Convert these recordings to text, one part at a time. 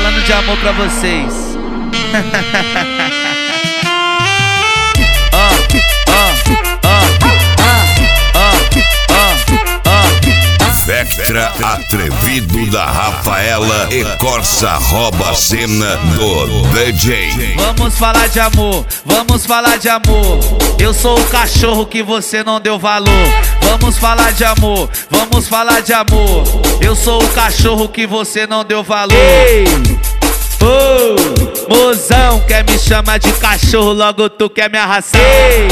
falando de amor pra vocês. Vectra atrevido da Rafaela e Corsa rouba a cena do DJ. Vamos falar de amor, vamos falar de amor. Eu sou o cachorro que você não deu valor. Vamos falar de amor, vamos falar de amor. Eu sou o cachorro que você não deu valor. Ei! Oh, mozão, quer me chamar de cachorro, logo tu quer me arrasar. Ei!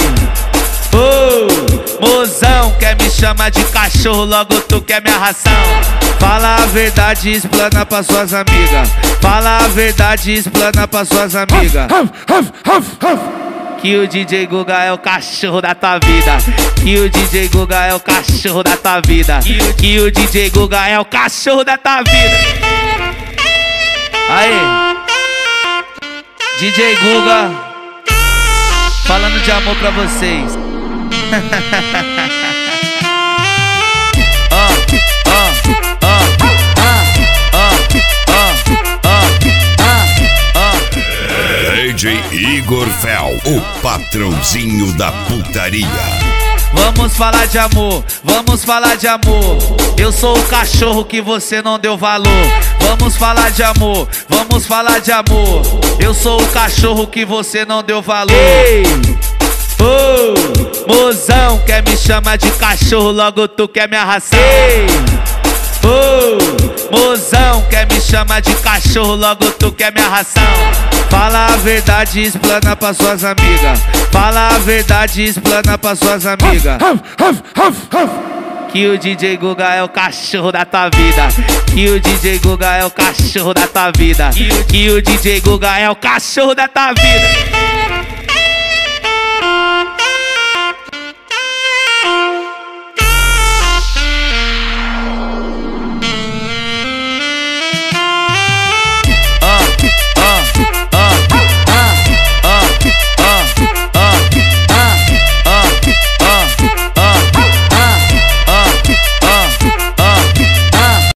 Oh, mozão, quer me chamar de cachorro, logo tu quer me arrasar. Fala a verdade, explana pra suas amigas. Fala a verdade, explana pra suas amigas. Que o DJ Guga é o cachorro da tua vida. Que o DJ Guga é o cachorro da tua vida. Que o DJ Guga é o cachorro da tua vida. Aí, DJ Guga, falando de amor pra vocês. DJ Igor Fel, o patrãozinho da putaria. Vamos falar de amor, vamos falar de amor. Eu sou o cachorro que você não deu valor. Vamos falar de amor, vamos falar de amor. Eu sou o cachorro que você não deu valor. Ei! Oh, mozão, quer me chamar de cachorro, logo tu quer me arrasar. Ei! Oh, mozão, quer me chamar de cachorro, logo tu quer me arrasar. Fala a verdade, explana pra suas amigas. Fala a verdade, explana pra suas amigas. Que o DJ Guga é o cachorro da tua vida. Que o DJ Guga é o cachorro da tua vida. Que o DJ Guga é o cachorro da tua vida.